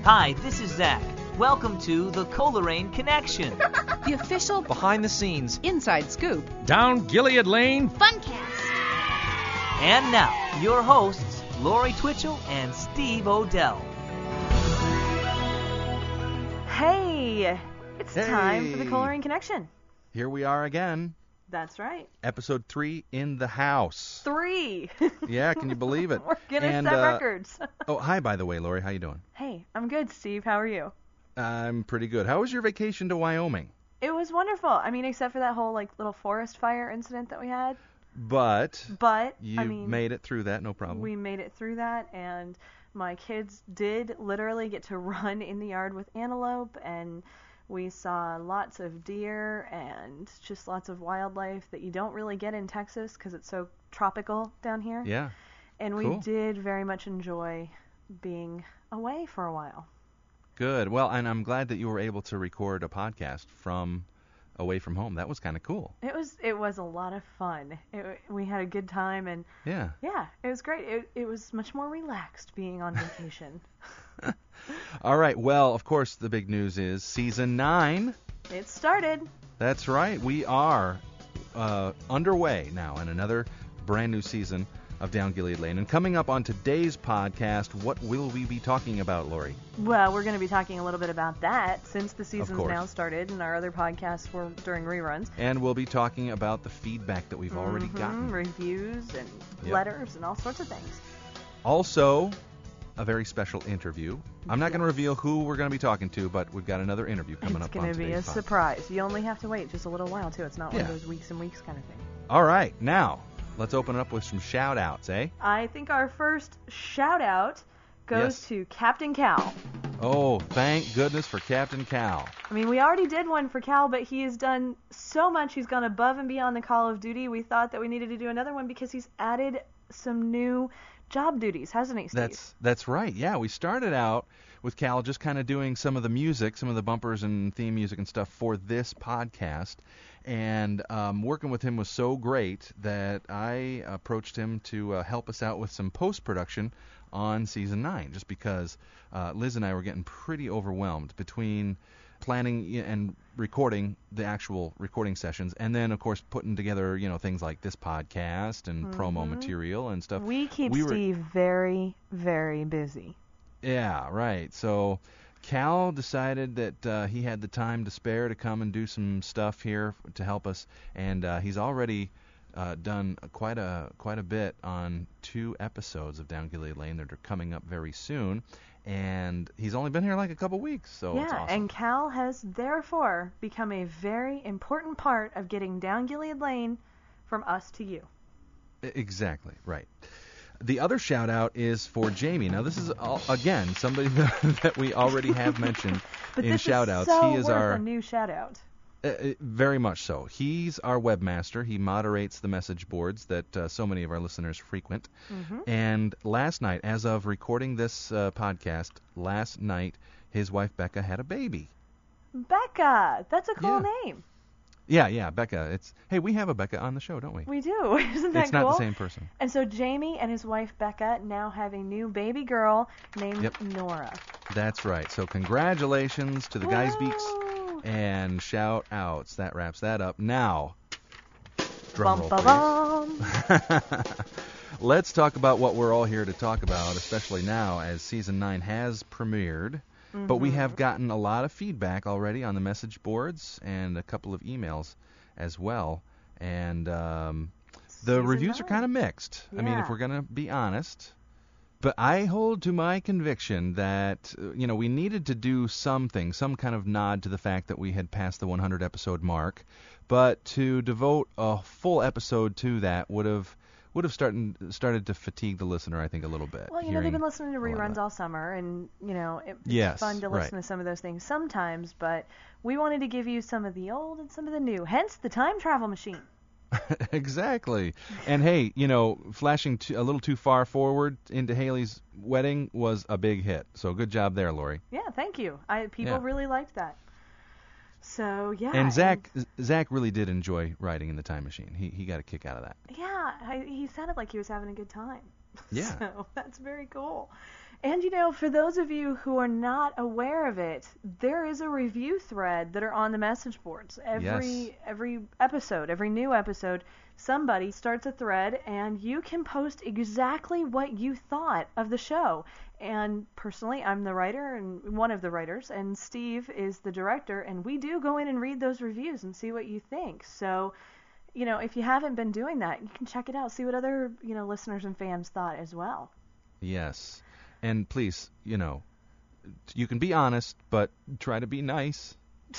Hi, this is Zach. Welcome to the Coleraine Connection. The official behind the scenes inside scoop down Gilead Lane Funcast. And now, your hosts, Lori Twitchell and Steve Odell. Hey, it's time for the Coleraine Connection. Here we are again. That's right. Episode 3 in the house. 3. Yeah, can you believe it? We're gonna set records. Oh, hi, by the way, Lori. How you doing? Hey, I'm good, Steve. How are you? I'm pretty good. How was your vacation to Wyoming? It was wonderful. I mean, except for that whole little forest fire incident that we had. But you I mean, made it through that, no problem. We made it through that, and my kids did literally get to run in the yard with antelope, and we saw lots of deer and just lots of wildlife that you don't really get in Texas because it's so tropical down here. Yeah. And we did very much enjoy being away for a while. Good. Well, and I'm glad that you were able to record a podcast from away from home. That was kind of cool. It was a lot of fun. We had a good time, and yeah, it was great. It was much more relaxed being on vacation. All right. Well, of course, the big news is Season 9. It started. That's right. We are underway now in another brand new season of Down Gilead Lane. And coming up on today's podcast, what will we be talking about, Lori? Well, we're going to be talking a little bit about that since the season's now started, and our other podcasts were during reruns. And we'll be talking about the feedback that we've already gotten. Reviews and letters and all sorts of things. Also, a very special interview. I'm not going to reveal who we're going to be talking to, but we've got another interview coming up on today's podcast. It's going to be a surprise. You only have to wait just a little while, too. It's not one of those weeks and weeks kind of thing. All right. Now, let's open it up with some shout-outs, eh? I think our first shout-out goes to Captain Cal. Oh, thank goodness for Captain Cal. I mean, we already did one for Cal, but he has done so much. He's gone above and beyond the Call of Duty. We thought that we needed to do another one because he's added some new job duties, hasn't he, Steve? That's right. Yeah, we started out with Cal just kind of doing some of the music, some of the bumpers and theme music and stuff for this podcast. And working with him was so great that I approached him to help us out with some post-production on Season 9, just because Liz and I were getting pretty overwhelmed between planning and recording the actual recording sessions, and then, of course, putting together, things like this podcast and promo material and stuff. We keep Steve very, very busy. Yeah, right. So Cal decided that he had the time to spare to come and do some stuff here to help us, and he's already done quite a bit on 2 episodes of Down Gilead Lane that are coming up very soon, and he's only been here like a couple weeks, so it's awesome. And Cal has therefore become a very important part of getting Down Gilead Lane from us to you. Exactly, right. The other shout-out is for Jamie. Now, this is, again, somebody that we already have mentioned in shout-outs. But this is so worth a new shout-out. Very much so. He's our webmaster. He moderates the message boards that so many of our listeners frequent. And last night, as of recording this podcast, last night, his wife Becca had a baby. Becca! That's a cool name. Yeah, Becca. Hey, we have a Becca on the show, don't we? We do. Isn't that cool? It's not the same person. And so Jamie and his wife Becca now have a new baby girl named Nora. That's right. So congratulations to the Guys Beaks and shout outs. That wraps that up. Now, drum roll, please. Let's talk about what we're all here to talk about, especially now as Season 9 has premiered. But we have gotten a lot of feedback already on the message boards and a couple of emails as well. And the reviews are kind of mixed. Yeah. I mean, if we're going to be honest. But I hold to my conviction that, we needed to do something, some kind of nod to the fact that we had passed the 100 episode mark. But to devote a full episode to that would have started to fatigue the listener, I think, a little bit. Well, they've been listening to reruns all summer, and, it's fun to listen to some of those things sometimes, but we wanted to give you some of the old and some of the new, hence the time travel machine. Exactly. And, hey, flashing a little too far forward into Haley's wedding was a big hit, so good job there, Lori. Yeah, thank you. People really liked that. So, yeah. And Zach really did enjoy riding in the time machine. He got a kick out of that. Yeah, he sounded like he was having a good time. Yeah. So that's very cool. And, for those of you who are not aware of it, there is a review thread that are on the message boards. Every episode, every new episode, somebody starts a thread, and you can post exactly what you thought of the show. And personally, I'm the writer and one of the writers, and Steve is the director, and we do go in and read those reviews and see what you think. So, if you haven't been doing that, you can check it out, see what other, listeners and fans thought as well. Yes. And please, you can be honest, but try to be nice.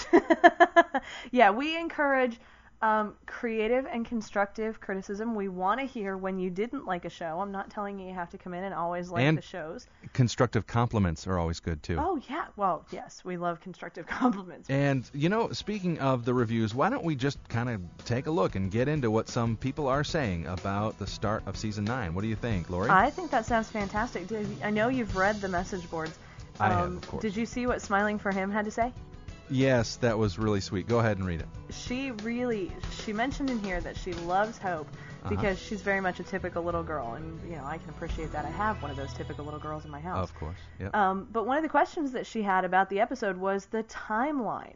Yeah, we encourage creative and constructive criticism. We want to hear when you didn't like a show. I'm not telling you have to come in and always like the shows. Constructive compliments are always good, too. Oh, yeah. Well, yes, we love constructive compliments. And, speaking of the reviews, why don't we just kind of take a look and get into what some people are saying about the start of Season 9. What do you think, Lori? I think that sounds fantastic. I know you've read the message boards. I have, of course. Did you see what Smiling for Him had to say? Yes, that was really sweet. Go ahead and read it. She mentioned in here that she loves Hope because she's very much a typical little girl, and I can appreciate that. I have one of those typical little girls in my house. Of course, yep. But one of the questions that she had about the episode was the timeline.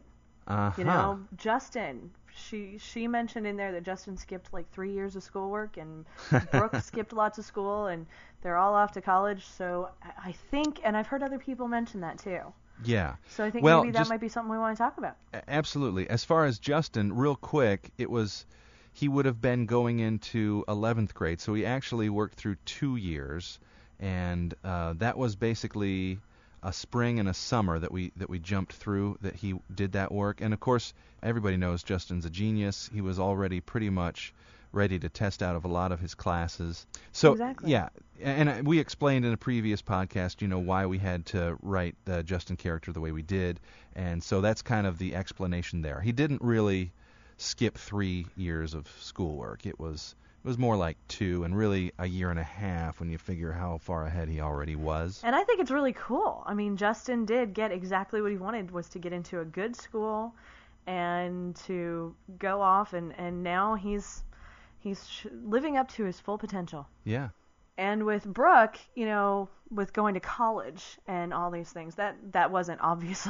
Justin. She mentioned in there that Justin skipped like 3 years of schoolwork, and Brooke skipped lots of school, and they're all off to college. So I think, and I've heard other people mention that too. Yeah. So I think maybe that might be something we want to talk about. Absolutely. As far as Justin, real quick, he would have been going into 11th grade, so he actually worked through 2 years, and that was basically a spring and a summer that we jumped through, that he did that work. And of course, everybody knows Justin's a genius. He was already pretty much ready to test out of a lot of his classes. So, exactly. Yeah, and we explained in a previous podcast, why we had to write the Justin character the way we did, and so that's kind of the explanation there. He didn't really skip 3 years of schoolwork. It was more like 2, and really a year and a half when you figure how far ahead he already was. And I think it's really cool. I mean, Justin did get exactly what he wanted, was to get into a good school and to go off, and now he's living up to his full potential. Yeah. And with Brooke, with going to college and all these things, that wasn't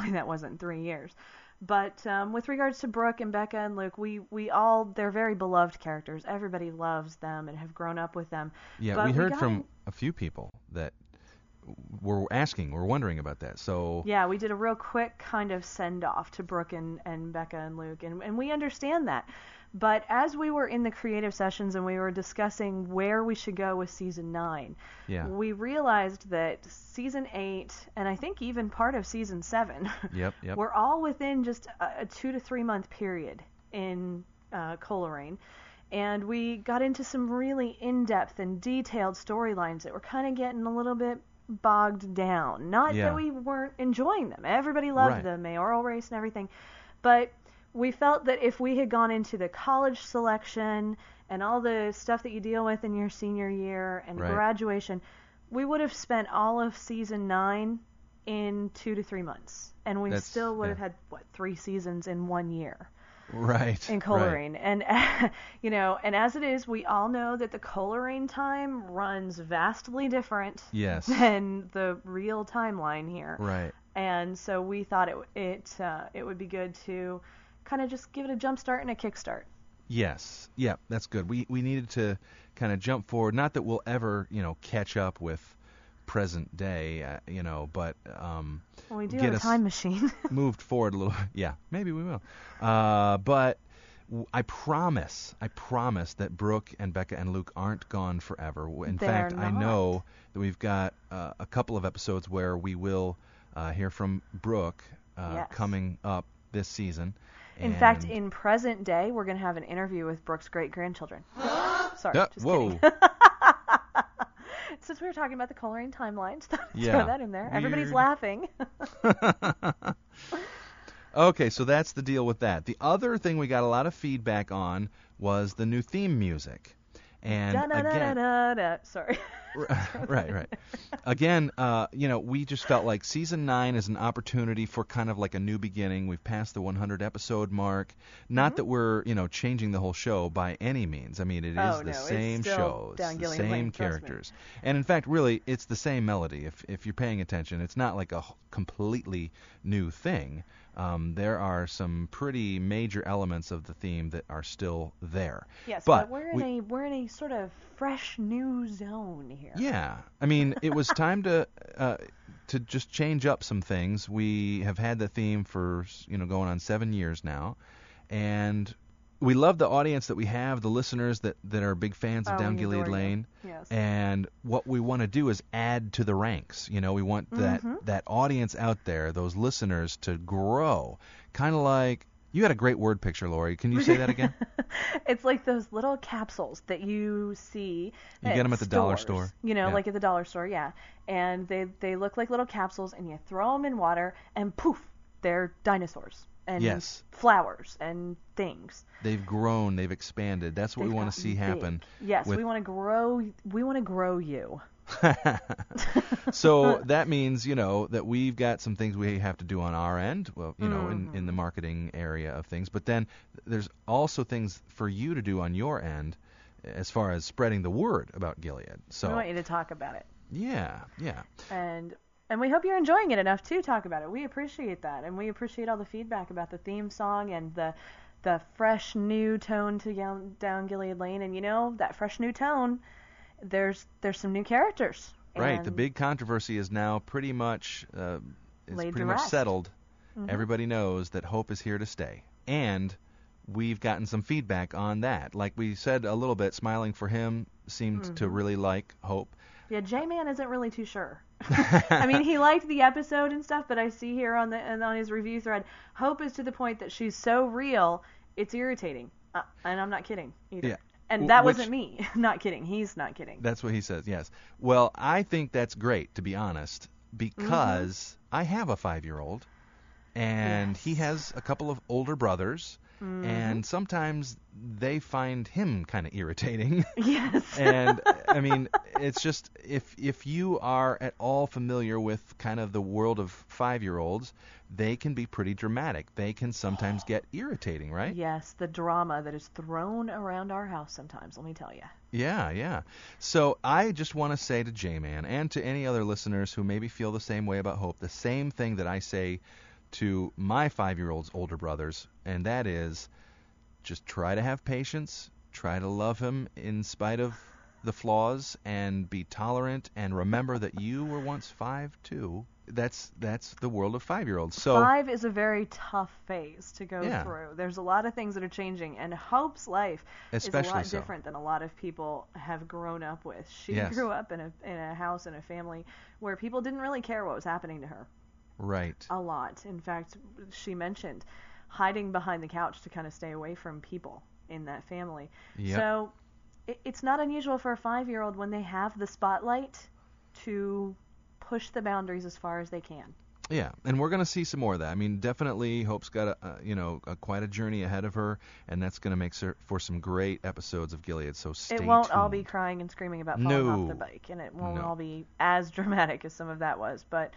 3 years. But with regards to Brooke and Becca and Luke, they're very beloved characters. Everybody loves them and have grown up with them. Yeah, but we heard from a few people that were wondering about that. So yeah, we did a real quick kind of send-off to Brooke and Becca and Luke, and we understand that. But as we were in the creative sessions and we were discussing where we should go with Season 9, we realized that Season 8, and I think even part of Season 7, yep. were all within just a 2 to 3 month period in Coleraine. And we got into some really in-depth and detailed storylines that were kind of getting a little bit bogged down. Not that we weren't enjoying them. Everybody loved the mayoral race and everything. But we felt that if we had gone into the college selection and all the stuff that you deal with in your senior year and graduation, we would have spent all of Season 9 in 2 to 3 months. And we still would have had, 3 seasons in 1 year. Right. In Coleraine. Right. And, and as it is, we all know that the Coleraine time runs vastly different than the real timeline here. Right. And so we thought it would be good to kind of just give it a jump start and a kick start. Yes. Yeah, that's good. We needed to kind of jump forward. Not that we'll ever, catch up with present day, but well, we do have a time machine. Moved forward a little. Yeah, maybe we will. But I promise that Brooke and Becca and Luke aren't gone forever. In fact, I know that we've got a couple of episodes where we will hear from Brooke coming up this season. In fact, in present day, we're going to have an interview with Brooke's great-grandchildren. Sorry, just kidding. Since we were talking about the Coleraine timelines, throw that in there. Weird. Everybody's laughing. Okay, so that's the deal with that. The other thing we got a lot of feedback on was the new theme music. And again, sorry. Right. Again, we just felt like season 9 is an opportunity for kind of like a new beginning. We've passed the 100 episode mark. Not that we're, changing the whole show by any means. I mean, it is the same show. It's the same characters. And in fact, really, it's the same melody. If you're paying attention, it's not like a completely new thing. There are some pretty major elements of the theme that are still there. Yes, but we're in a sort of fresh new zone here. Yeah, I mean, it was time to just change up some things. We have had the theme for going on 7 years now, and we love the audience that we have, the listeners that are big fans of Down Gilead Lane. Yes. And what we want to do is add to the ranks. We want that audience out there, those listeners, to grow. Kind of like, you had a great word picture, Lori. Can you say that again? It's like those little capsules that you see. You get them at the dollar store. Like at the dollar store, yeah. And they look like little capsules, and you throw them in water, and poof, they're dinosaurs. And flowers and things. They've grown, they've expanded. That's what we want to see happen. Yes, we want to grow. We want to grow you. So that means, that we've got some things we have to do on our end. Well, in the marketing area of things. But then there's also things for you to do on your end, as far as spreading the word about Gilead. So we want you to talk about it. Yeah. And we hope you're enjoying it enough to talk about it. We appreciate that, and we appreciate all the feedback about the theme song and the fresh new tone to Down Gilead Lane. And that fresh new tone, there's some new characters. Right. The big controversy is now pretty much settled. Mm-hmm. Everybody knows that Hope is here to stay, and we've gotten some feedback on that. Like we said a little bit, Smiling for Him seemed to really like Hope. Yeah, J-Man isn't really too sure. I mean, he liked the episode and stuff, but I see here on his review thread, Hope is to the point that she's so real, it's irritating. And I'm not kidding either. Yeah. And that wasn't me. Not kidding. He's not kidding. That's what he says, yes. Well, I think that's great, to be honest, because I have a 5-year-old, and he has a couple of older brothers, and sometimes they find him kind of irritating. Yes. And, I mean, it's just, if you are at all familiar with kind of the world of 5-year-olds, they can be pretty dramatic. They can sometimes get irritating, right? Yes, the drama that is thrown around our house sometimes, let me tell you. Yeah. So I just want to say to J-Man and to any other listeners who maybe feel the same way about Hope, the same thing that I say to my 5-year-old's older brothers, and that is just try to have patience, try to love him in spite of the flaws, and be tolerant, and remember that you were once 5 too. That's the world of 5-year-olds. So 5 is a very tough phase to go through. There's a lot of things that are changing, and Hope's life is a lot different than a lot of people have grown up with. She grew up in a house and a family where people didn't really care what was happening to her. Right. A lot. In fact, she mentioned hiding behind the couch to kind of stay away from people in that family. Yep. So it's not unusual for a 5-year-old when they have the spotlight to push the boundaries as far as they can. Yeah, and we're going to see some more of that. I mean, definitely Hope's got quite a journey ahead of her, and that's going to make for some great episodes of Gilead, so stay tuned. It won't all be crying and screaming about falling off the bike, and it won't all be as dramatic as some of that was, but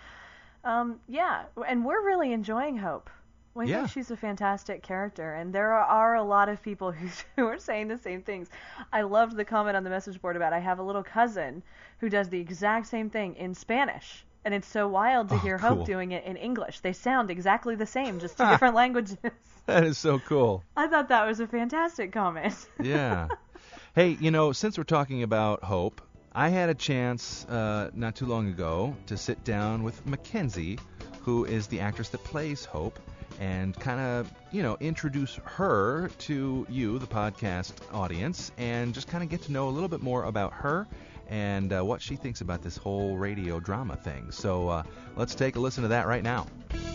and we're really enjoying Hope. We think she's a fantastic character, and there are a lot of people who are saying the same things. I loved the comment on the message board about I have a little cousin who does the exact same thing in Spanish, and it's so wild to hear Hope doing it in English. They sound exactly the same, just two different languages. That is so cool. I thought that was a fantastic comment. Yeah. Hey, since we're talking about Hope, I had a chance not too long ago to sit down with Mackenzie, who is the actress that plays Hope, and kind of, introduce her to you, the podcast audience, and just kind of get to know a little bit more about her and what she thinks about this whole radio drama thing. So let's take a listen to that right now.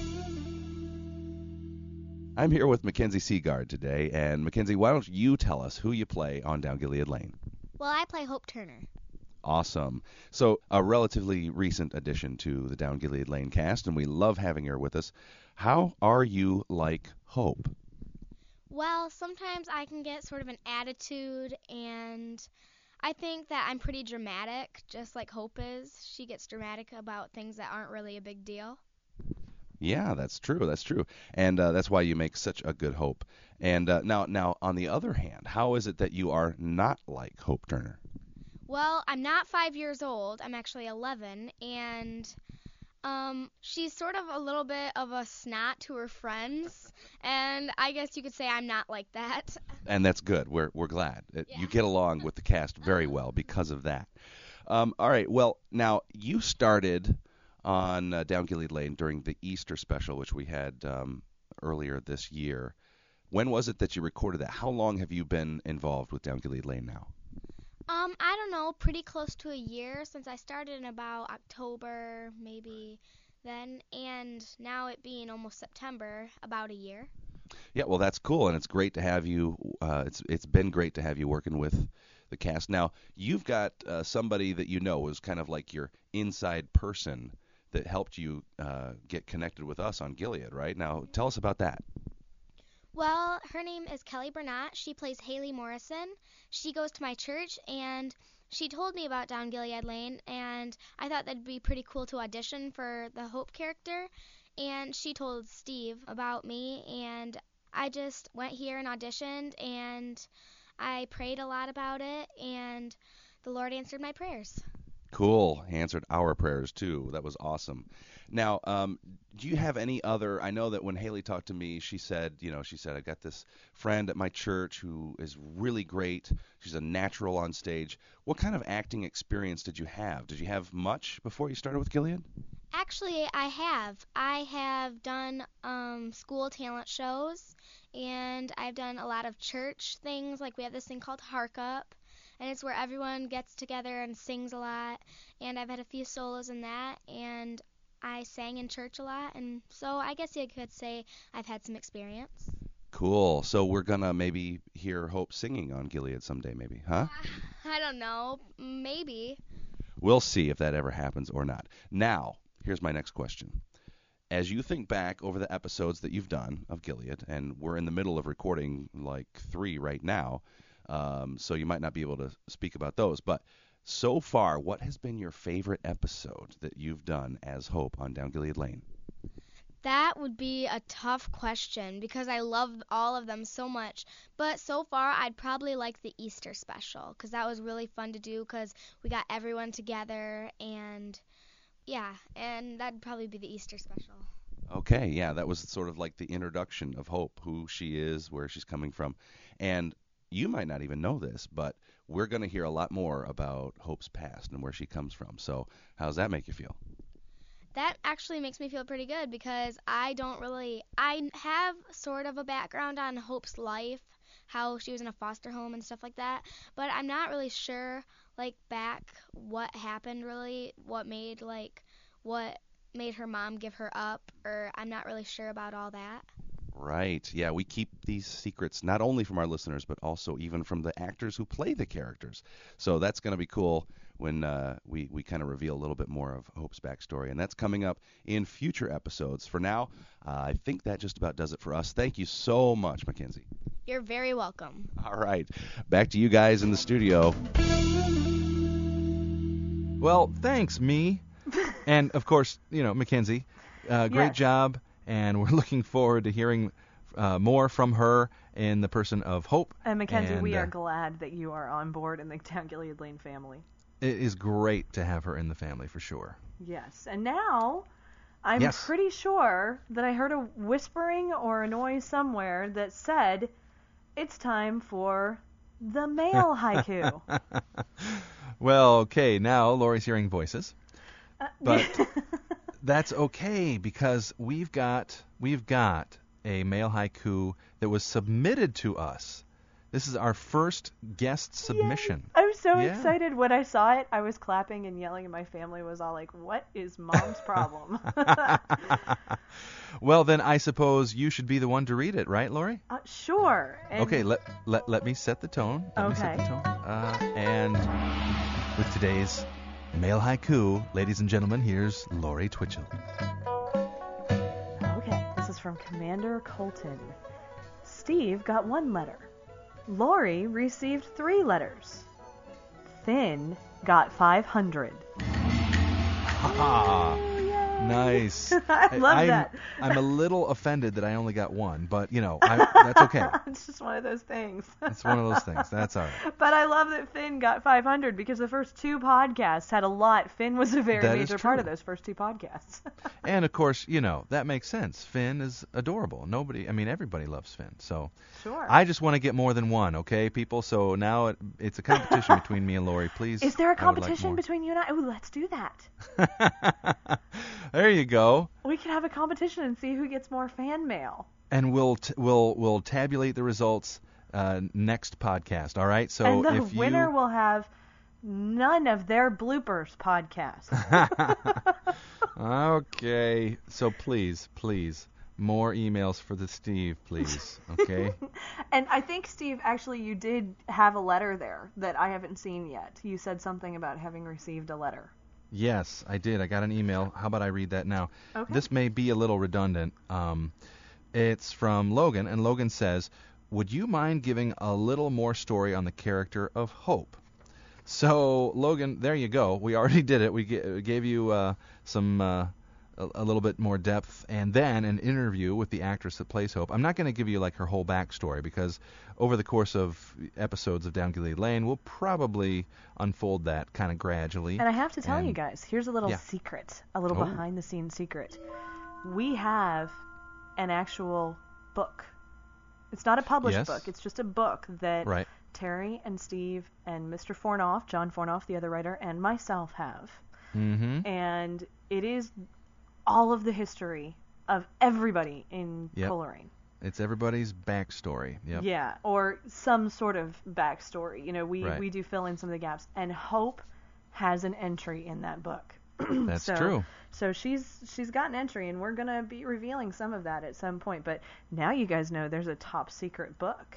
I'm here with Mackenzie Seagard today, and Mackenzie, why don't you tell us who you play on Down Gilead Lane? Well, I play Hope Turner. Awesome. So a relatively recent addition to the Down Gilead Lane cast, and we love having her with us. How are you like Hope? Well, sometimes I can get sort of an attitude, and I think that I'm pretty dramatic, just like Hope is. She gets dramatic about things that aren't really a big deal. Yeah, that's true. That's true. And that's why you make such a good Hope. And now, on the other hand, how is it that you are not like Hope Turner? Well, I'm not 5 years old. I'm actually 11, and she's sort of a little bit of a snot to her friends, and I guess you could say I'm not like that. And that's good. We're glad. You get along with the cast very well because of that. All right. Well, now you started on Down Gilead Lane during the Easter special, which we had earlier this year. When was it that you recorded that? How long have you been involved with Down Gilead Lane now? I don't know, pretty close to a year since I started in about October, maybe then, and now it being almost September, about a year. Yeah, well, that's cool, and it's great to have you. It's been great to have you working with the cast. Now, you've got somebody that you know is kind of like your inside person that helped you get connected with us on Gilead, right? Now, tell us about that. Well, her name is Kelly Burnett. She plays Haley Morrison. She goes to my church, and she told me about Down Gilead Lane, and I thought that'd be pretty cool to audition for the Hope character. And she told Steve about me, and I just went here and auditioned, and I prayed a lot about it, and the Lord answered my prayers. Cool. He answered our prayers, too. That was awesome. Now, do you have any other, I know that when Haley talked to me, she said, I got this friend at my church who is really great. She's a natural on stage. What kind of acting experience did you have? Did you have much before you started with Gilead? Actually, I have. I have done school talent shows, and I've done a lot of church things. Like we have this thing called Hark Up, and it's where everyone gets together and sings a lot. And I've had a few solos in that, and I sang in church a lot, and so I guess you could say I've had some experience. Cool. So we're going to maybe hear Hope singing on Gilead someday, maybe, huh? I don't know. Maybe. We'll see if that ever happens or not. Now, here's my next question. As you think back over the episodes that you've done of Gilead, and we're in the middle of recording like 3 right now, so you might not be able to speak about those, but so far, what has been your favorite episode that you've done as Hope on Down Gilead Lane? That would be a tough question because I love all of them so much. But so far, I'd probably like the Easter special because that was really fun to do because we got everyone together and that'd probably be the Easter special. Okay, yeah, that was sort of like the introduction of Hope, who she is, where she's coming from. And you might not even know this, but we're going to hear a lot more about Hope's past and where she comes from. So how does that make you feel? That actually makes me feel pretty good because I have sort of a background on Hope's life, how she was in a foster home and stuff like that, but I'm not really sure, like, back what happened really, what made her mom give her up, or I'm not really sure about all that. Right. Yeah, we keep these secrets not only from our listeners, but also even from the actors who play the characters. So that's going to be cool when we kind of reveal a little bit more of Hope's backstory. And that's coming up in future episodes. For now, I think that just about does it for us. Thank you so much, Mackenzie. You're very welcome. All right. Back to you guys in the studio. Well, thanks, me. And, of course, Mackenzie. Great job. And we're looking forward to hearing more from her in the person of Hope. And Mackenzie, we are glad that you are on board in the Down Gilead Lane family. It is great to have her in the family, for sure. Yes. And now, I'm pretty sure that I heard a whispering or a noise somewhere that said, it's time for the male haiku. Well, okay, now Lori's hearing voices. But that's okay because we've got a male haiku that was submitted to us. This is our first guest submission. Yay. I'm so excited. When I saw it, I was clapping and yelling, and my family was all like, what is Mom's problem? Well, then I suppose you should be the one to read it, right, Lori? Sure. And okay, let me set the tone. And with today's male haiku, ladies and gentlemen, here's Lori Twitchell. Okay, this is from Commander Colton. Steve got 1 letter. Lori received 3 letters. Finn got 500. Nice. I love that. I'm a little offended that I only got one, but that's okay. It's just one of those things. It's one of those things. That's all right. But I love that Finn got 500 because the first two podcasts had a lot. Finn was a very major part of those first two podcasts. And of course, that makes sense. Finn is adorable. Everybody loves Finn. So sure. I just want to get more than one, okay, people? So now it's a competition between me and Lori. Please. Is there a competition between you and I? Ooh, let's do that. There you go. We could have a competition and see who gets more fan mail. And we'll tabulate the results next podcast. All right. So and the winner will have none of their bloopers podcast. Okay. So please, more emails for the Steve, please. Okay. And I think, Steve, actually, you did have a letter there that I haven't seen yet. You said something about having received a letter. Yes, I did. I got an email. How about I read that now? Okay. This may be a little redundant. It's from Logan, and Logan says, would you mind giving a little more story on the character of Hope? So, Logan, there you go. We already did it. We gave you a little bit more depth, and then an interview with the actress that plays Hope. I'm not going to give you her whole backstory because over the course of episodes of Down Gilead Lane, we'll probably unfold that kind of gradually. And I have to tell you guys, here's a little secret, a little behind-the-scenes secret. We have an actual book. It's not a published book. It's just a book that Terry and Steve and Mr. Fornoff, John Fornoff, the other writer, and myself have. Mm-hmm. And it is all of the history of everybody in Coleraine. It's everybody's backstory. Yep. Yeah, or some sort of backstory. We do fill in some of the gaps. And Hope has an entry in that book. That's true. So she's got an entry, and we're going to be revealing some of that at some point. But now you guys know there's a top secret book.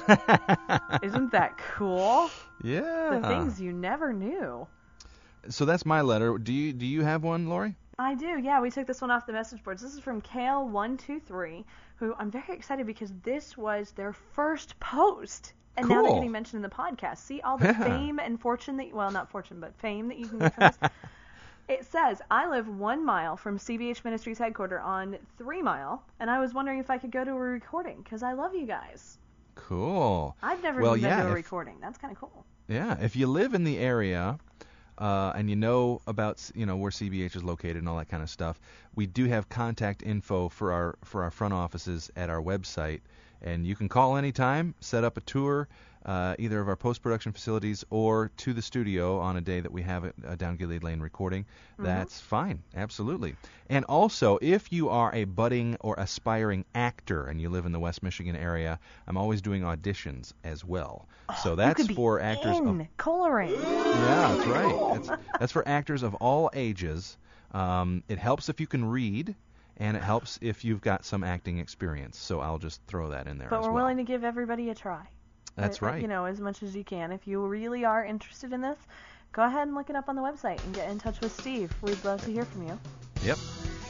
Isn't that cool? Yeah. The things you never knew. So that's my letter. Do you have one, Lori? I do, yeah. We took this one off the message boards. This is from Kale123, who I'm very excited because this was their first post. And now they're getting mentioned in the podcast. See all the fame and fortune not fortune, but fame that you can get from this? It says, I live 1 mile from CBH Ministries headquarters on 3 Mile, and I was wondering if I could go to a recording because I love you guys. Cool. I've never been to a recording. That's kind of cool. Yeah, if you live in the area and you know about where CBH is located and all that kind of stuff, we do have contact info for our front offices at our website, and you can call anytime, set up a tour, either of our post-production facilities or to the studio on a day that we have a Down Gilead Lane recording. Mm-hmm. That's fine, absolutely. And also, if you are a budding or aspiring actor and you live in the West Michigan area, I'm always doing auditions as well. So that's for actors of Coleraine. Yeah, that's right. That's for actors of all ages. It helps if you can read, and it helps if you've got some acting experience. So I'll just throw that in there as well. But we're willing to give everybody a try. That's right. As much as you can. If you really are interested in this, go ahead and look it up on the website and get in touch with Steve. We'd love to hear from you. Yep.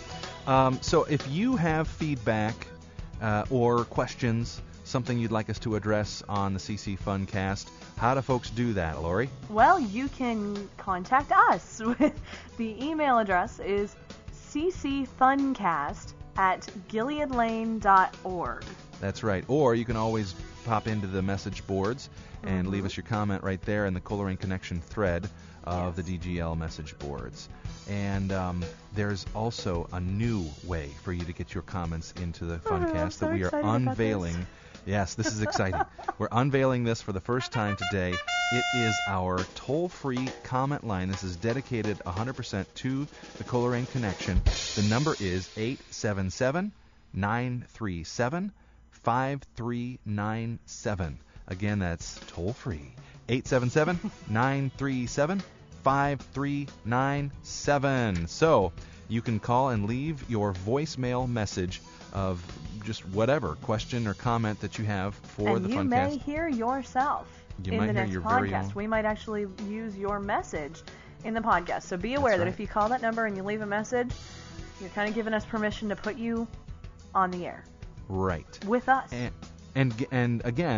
So if you have feedback or questions, something you'd like us to address on the CC Funcast, how do folks do that, Lori? Well, you can contact us. The email address is ccfuncast@gileadlane.org. That's right. Or you can always pop into the message boards and leave us your comment right there in the Coleraine Connection thread of the DGL message boards. And there's also a new way for you to get your comments into the Funcast that we are unveiling. Yes, this is exciting. We're unveiling this for the first time today. It is our toll-free comment line. This is dedicated 100% to the Coleraine Connection. The number is 877-937-5397. Again, that's toll-free. 877-937-5397. So you can call and leave your voicemail message of just whatever question or comment that you have for the Funcast. And you may hear yourself in the next podcast. We might actually use your message in the podcast. So be aware that if you call that number and you leave a message, you're kind of giving us permission to put you on the air. Right. With us. And again,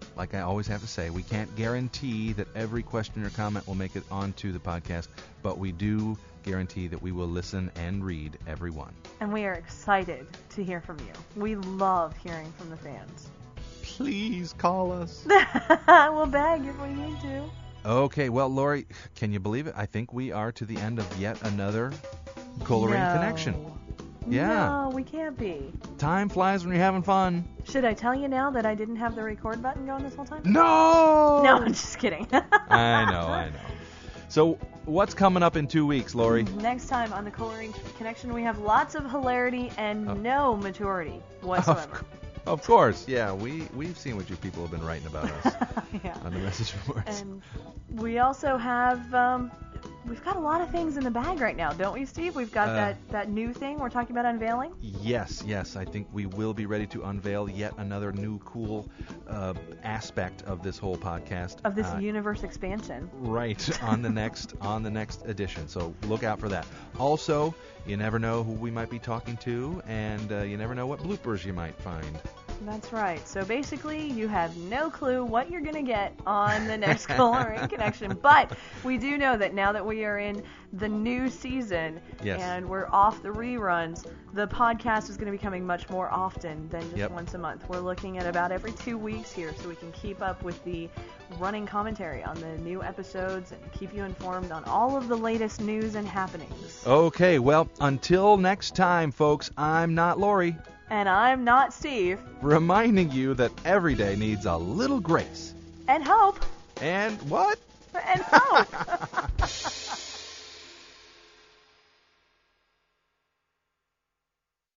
like I always have to say, we can't guarantee that every question or comment will make it onto the podcast, but we do guarantee that we will listen and read every one. And we are excited to hear from you. We love hearing from the fans. Please call us. We'll beg if we need to. Okay, well, Lori, can you believe it? I think we are to the end of yet another Coloring Connection. Yeah. No, we can't be. Time flies when you're having fun. Should I tell you now that I didn't have the record button going this whole time? No! No, I'm just kidding. I know. So, what's coming up in 2 weeks, Lori? Next time on the Coloring Connection, we have lots of hilarity and no maturity whatsoever. Of course, yeah. We've seen what you people have been writing about us Yeah. on the message boards. And we also have, we've got a lot of things in the bag right now, don't we, Steve? We've got that new thing we're talking about unveiling. Yes. I think we will be ready to unveil yet another new cool aspect of this whole podcast. Of this universe expansion. Right, on the next edition. So look out for that. Also, you never know who we might be talking to, and you never know what bloopers you might find. That's right. So basically, you have no clue what you're going to get on the next Coloring Connection. But we do know that now that we are in the new season and we're off the reruns, the podcast is going to be coming much more often than just once a month. We're looking at about every 2 weeks here so we can keep up with the running commentary on the new episodes and keep you informed on all of the latest news and happenings. Okay, well, until next time, folks, I'm not Lori. And I'm not Steve. Reminding you that every day needs a little grace. And hope. And what? And hope.